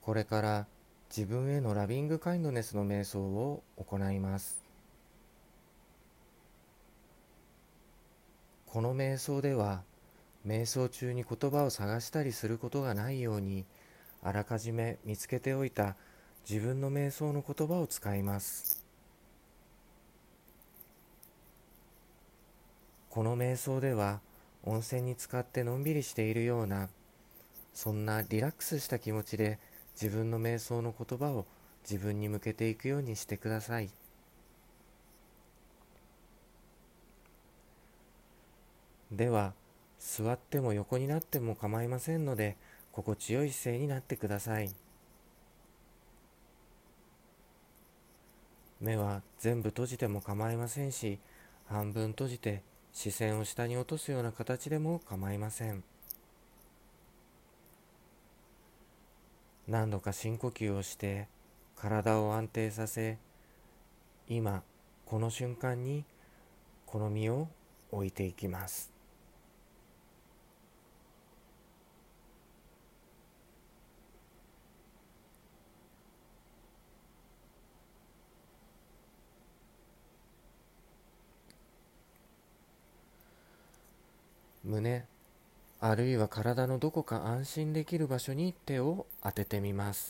これから自分へのラビングカインドネスの瞑想を行います。この瞑想では、瞑想中に言葉を探したりすることがないように、あらかじめ見つけておいた自分の瞑想の言葉を使います。この瞑想では、温泉に浸かってのんびりしているような、そんなリラックスした気持ちで自分の瞑想の言葉を自分に向けていくようにしてください。では、座っても横になっても構いませんので、心地よい姿勢になってください。目は全部閉じても構いませんし、半分閉じて視線を下に落とすような形でも構いません。何度か深呼吸をして体を安定させ、今この瞬間にこの身を置いていきます。胸、あるいは体のどこか安心できる場所に手を当ててみます。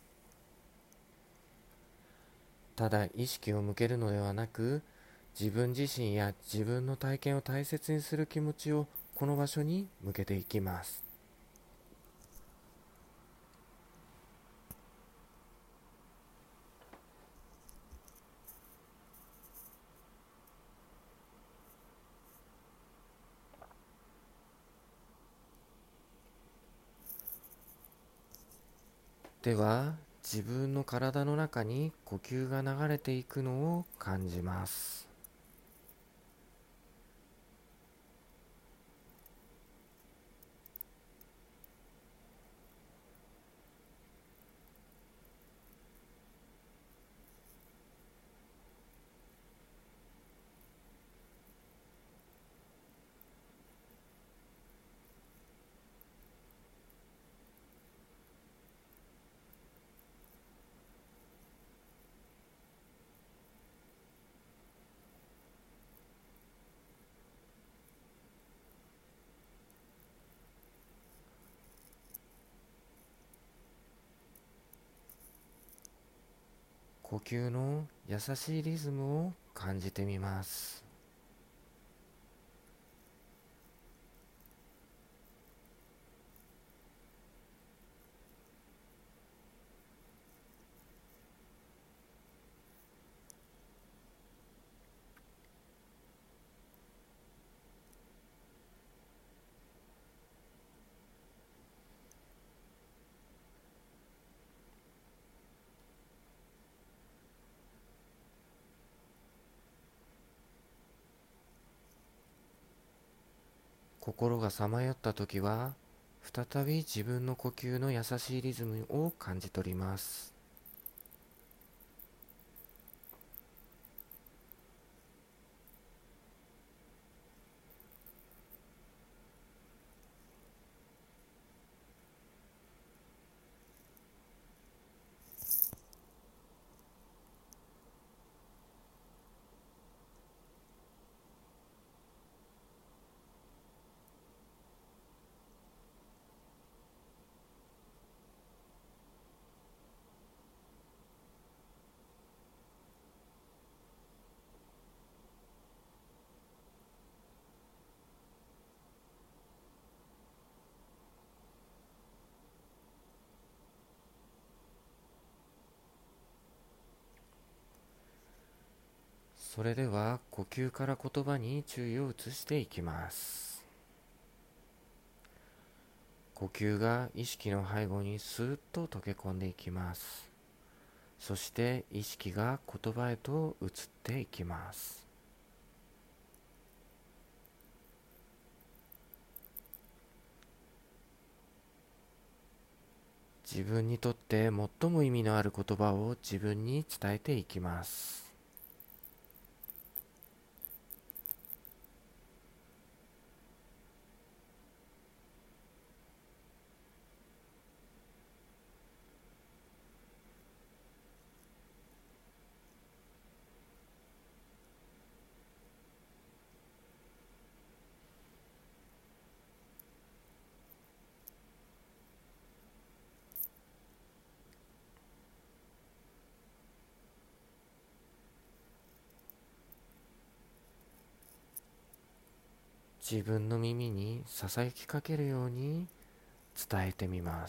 ただ意識を向けるのではなく、自分自身や自分の体験を大切にする気持ちをこの場所に向けていきます。では、自分の体の中に呼吸が流れていくのを感じます。呼吸の優しいリズムを感じてみます。心がさまよった時は、再び自分の呼吸の優しいリズムを感じ取ります。それでは呼吸から言葉に注意を移していきます。呼吸が意識の背後にスーッと溶け込んでいきます。そして意識が言葉へと移っていきます。自分にとって最も意味のある言葉を自分に伝えていきます。 自分の耳にささやきかけるように伝えてみます。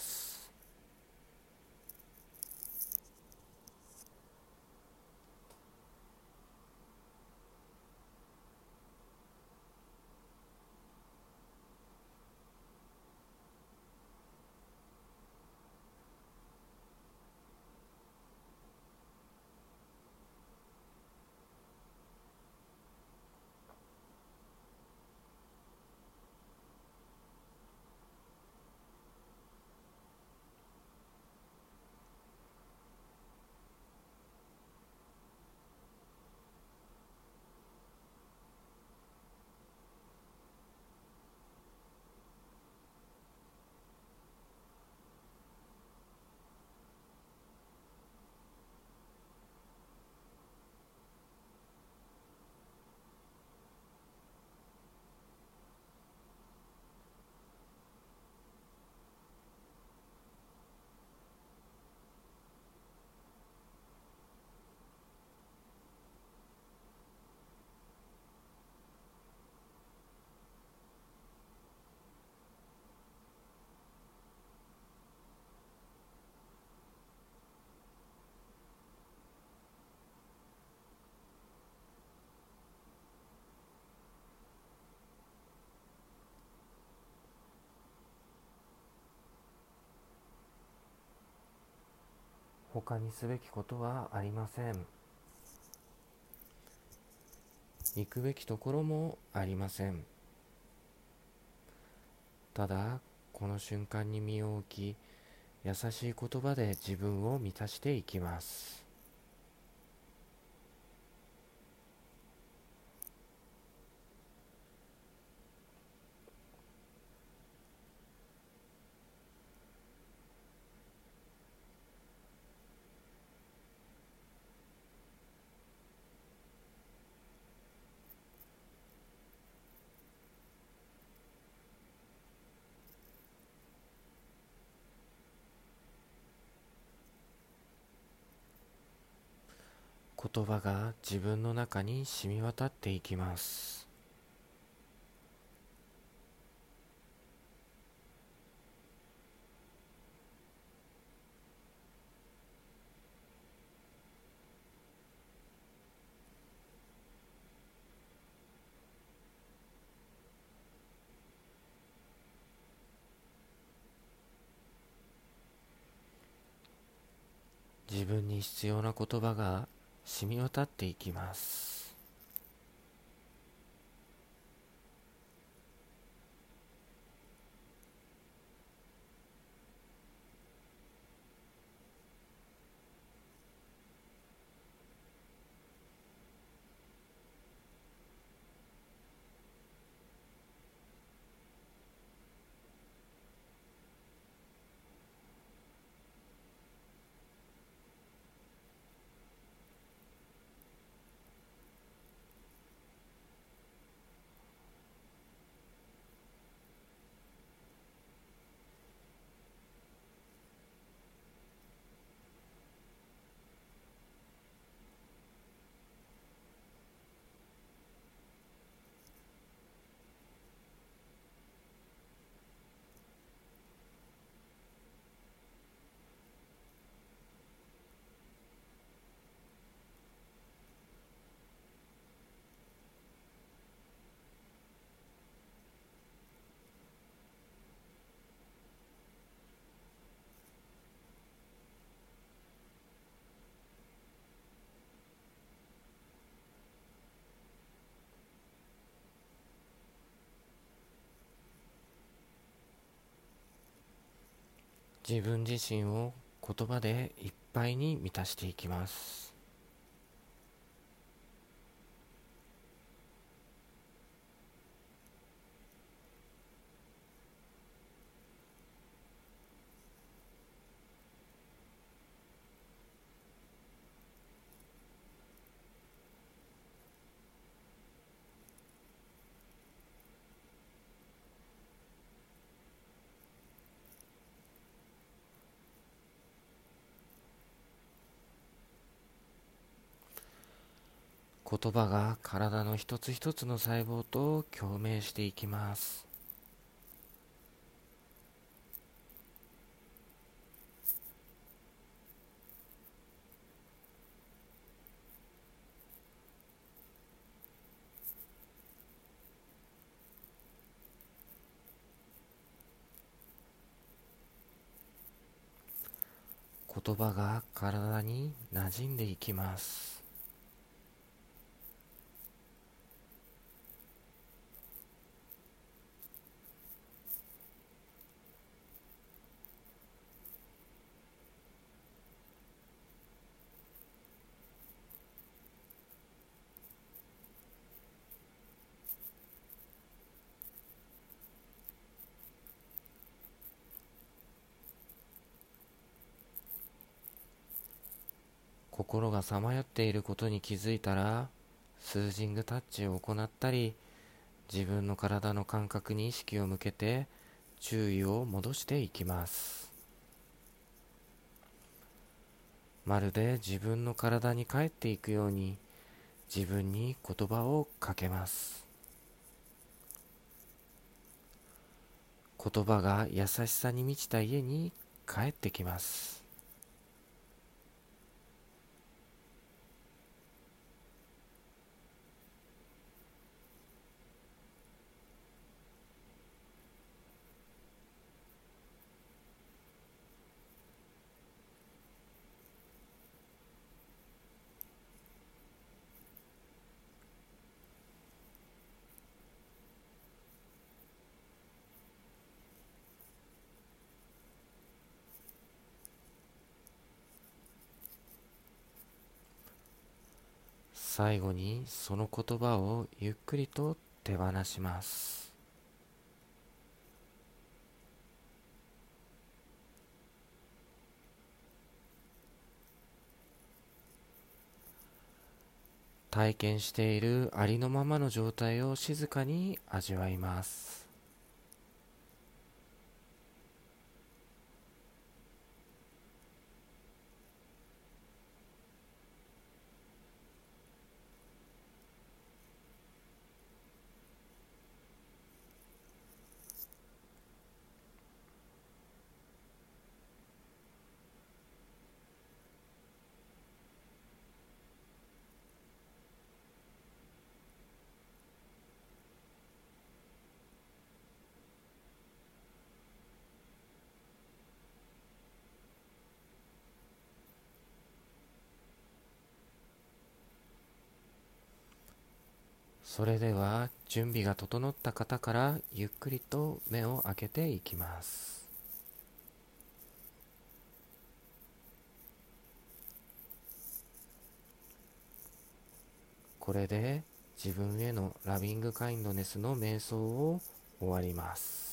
他にすべきことはありません。行くべきところもありません。ただ、この瞬間に身を置き、優しい言葉で自分を満たしていきます。言葉が自分の中に染み渡っていきます。自分に必要な言葉が染み渡っていきます。自分自身を言葉でいっぱいに満たしていきます。 言葉が体の一つ一つの細胞と共鳴していきます。言葉が体に馴染んでいきます。心がさまよっていることに気づいたら、スージングタッチを行ったり、自分の体の感覚に意識を向けて注意を戻していきます。まるで自分の体に帰っていくように自分に言葉をかけます。言葉が優しさに満ちた家に帰ってきます。最後にその言葉をゆっくりと手放します。体験しているありのままの状態を静かに味わいます。それでは準備が整った方からゆっくりと目を開けていきます。これで自分へのラビングカインドネスの瞑想を終わります。